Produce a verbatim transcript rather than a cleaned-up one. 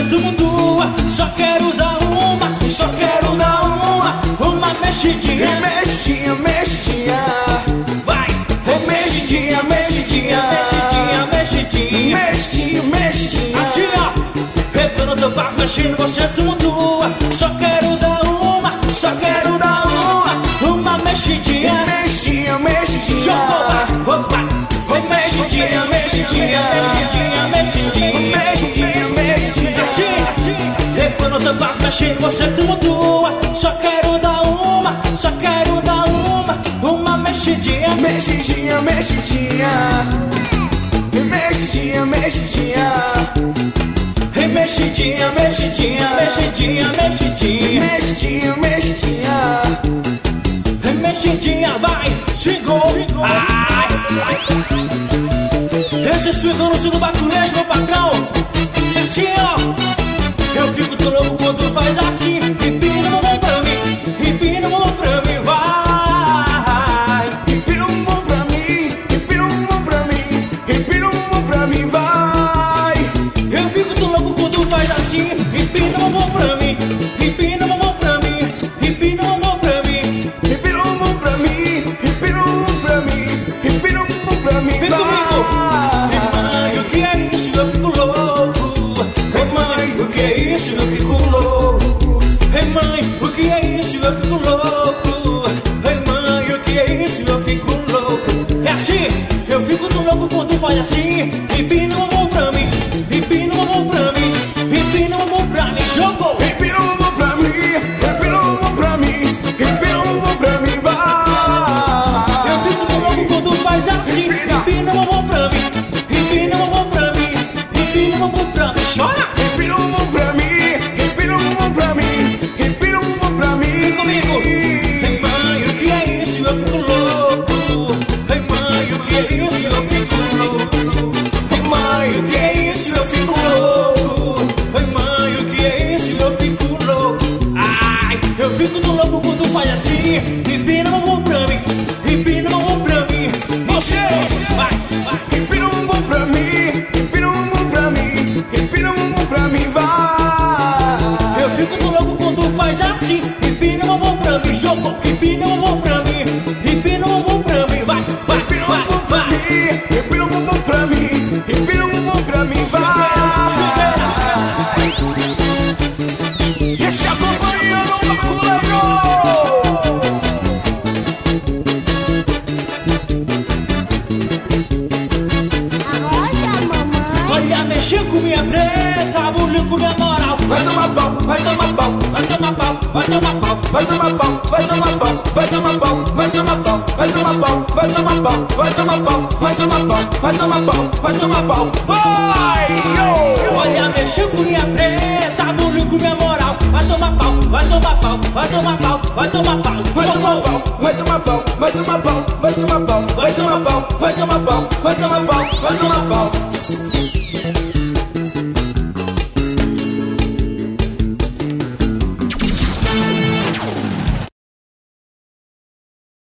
tumultua. Só quero dar uma, só quero dar uma, uma mexidinha. Mexidinha, mexidinha. Vai, Mexidinha, mexidinha. mexidinha, mexidinha. Mexidinha, mexidinha. Assim ó, e quando eu faço mexendo você tumultua. Só quero dar uma, só quero dar uma, uma mexidinha. Mexidinha, mexidinha. Jogou, opa, Mexidinha, mexidinha. mexidinha, mexidinha. Mexidinha, mexidinha. Assim, assim, e quando eu faço mexendo você tumultua. Só quero dar uma, só quero dar uma, uma mexidinha. Mexidinha, mexidinha. Mexidinha, mexidinha. Mexidinha, mexidinha, mexidinha, mexidinha. Mexidinha, mexidinha. Mexidinha, vai, swingou, ai. Esse swingou no swing do baculejo, meu patrão. E assim, ó, eu fico tão louco quando faz assim. Empina o bumbum pra mim, empina o bumbum pra mim, vai. Empina o bumbum pra mim, empina o bumbum pra mim, empina o bumbum pra mim, vai. Eu fico tão louco quando faz assim. Empina o bumbum pra mim, empina o bumbum pra mim, empina o bumbum pra mim. Empina o bumbum pra mim, empina o bumbum pra mim, empina o bumbum pra mim, Vem vai. comigo. Ei, mãe, o que é isso? Eu fico louco. Ei, mãe, o que é isso? Eu fico louco. Ei, mãe, o que é isso? Eu fico louco. Ei, mãe, o que é isso? Eu fico louco. É assim, eu fico tão louco quando faz assim. Empina o bumbum pra mim, empina o bumbum pra mim, empina o bumbum pra mim. Jogou. Empina o bumbum pra mim, empina o bumbum pra mim, empina o bumbum pra mim, vai. Eu fico tão louco quando faz assim. Empina o bumbum pra mim, empina o bumbum pra mim, empina o bumbum pra mim. Chora. Empina o bumbum pra mim, empina o bumbum pra mim, empina o bumbum pra mim. Vem comigo. Ei, mãe, o que é isso? Eu fico louco. Ei, mãe, o que é isso? Eu fico louco. Ei, mãe, o que é isso? Eu fico louco. Ei, mãe, o que é isso? Eu fico louco. Ai, eu fico tão louco quando faz assim. Empina o bumbum pra mim, empina o bumbum pra mim. Você, Vai, vai. empina o bumbum pra mim, empina o bumbum pra mim, empina o bumbum pra mim, vai. Eu fico tão louco quando faz assim. Empina o bumbum pra mim, jogou. Empina o bumbum pra mim, empina o bumbum pra mim. Vai, vai, Empina o vai, bumbum pra vai. mim, empina o bumbum pra mim, empina o bumbum pra mim, vai. Esse é a companhia do Baculejo. Olha, mamãe. Olha, mexer com minha preta, bullying com minha moral. Vai tomar pau, vai tomar pau, Vai tomar pau, vai tomar pau. vai tomar pau, vai tomar pau, vai tomar pau, vai tomar pau, vai tomar pau, vai tomar pau, vai tomar pau, vai tomar pau, vai tomar pau, vai tomar pau, vai! Olha, mexer com minha preta, bullying com minha moral. Vai tomar pau, vai tomar pau, vai tomar pau, vai tomar pau. Vai tomar pau, vai tomar pau, vai tomar pau, vai tomar pau, vai tomar pau, vai tomar pau, vai tomar pau, vai tomar pau.